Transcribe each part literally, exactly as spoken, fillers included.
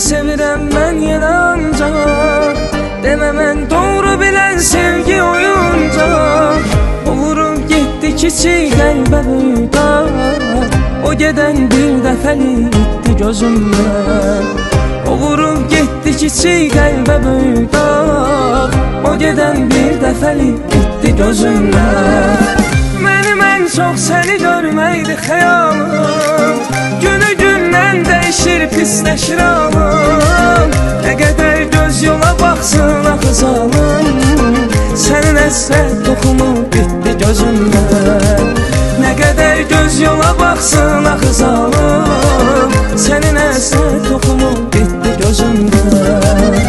sevirəm mən yenə ancaq. Demə mən doğru bilən sevgi oyuncaq. O vurub getdi kiçik qəlbə böyük dağ. O gedən bir dəfəlik itdi gözümdən. O vurub getdi kiçik qəlbə böyük dağ. O gedən bir dəfəlik itdi gözümdən. Mənim ən çox səni görməkdi xəyalım. Günü gündən dəyişir, pisləşir alım. Nə qədər göz yola baxsın axı zalım. Sənin əsrət toxunub bitdi gözümdən. Nə qədər göz yola baxsın axı zalım. Sənin əsrət toxunub bitdi gözümdən.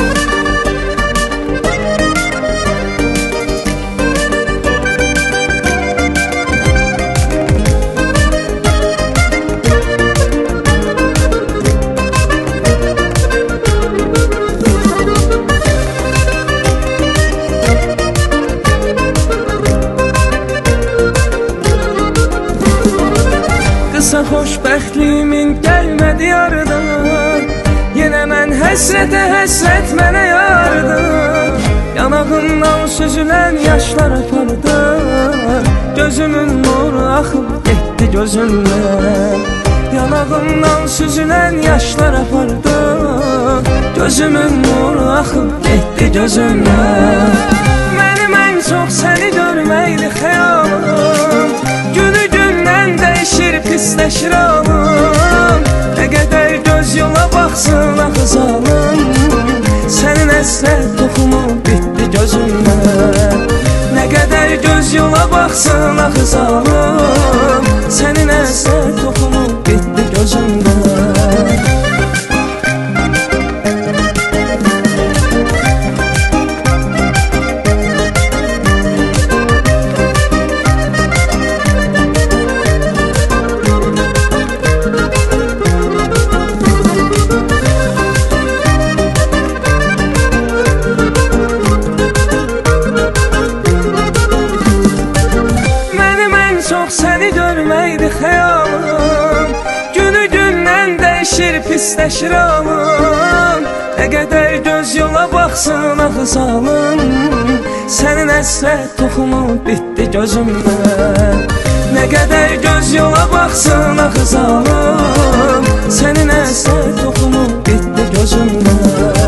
Qısa xoşbəxtliyimin gəlmədi yarıdan. Yenə mən həsrətə həsrət mənə yardım. Yanağımdan süzülən yaşlar apardı. Gözümün nuru axıb getdi gözümdən. Yanağımdan süzülən yaşlar apardı. Gözümün nuru axıb getdi gözümdən. Mənim ən çox səni görməkdi xəyalım. Günü gündən dəyişir, pisləşir alım. Nə qədər göz yola baxsın axı zalım. Sənin əsrət toxunub bitdi gözümdən. Nə qədər göz yola baxsın axı zalım. Sənin əsrət toxunub bitdi gözümdən. Səni görməkdi xəyalım. Günü gündən dəyişir, pisləşir alım. Nə qədər göz yola baxsın axı zalım. Sənin əsrət toxunub bitdi gözümdən. Nə qədər göz yola baxsın axı zalım. Sənin əsrət toxunub bitdi gözümdən.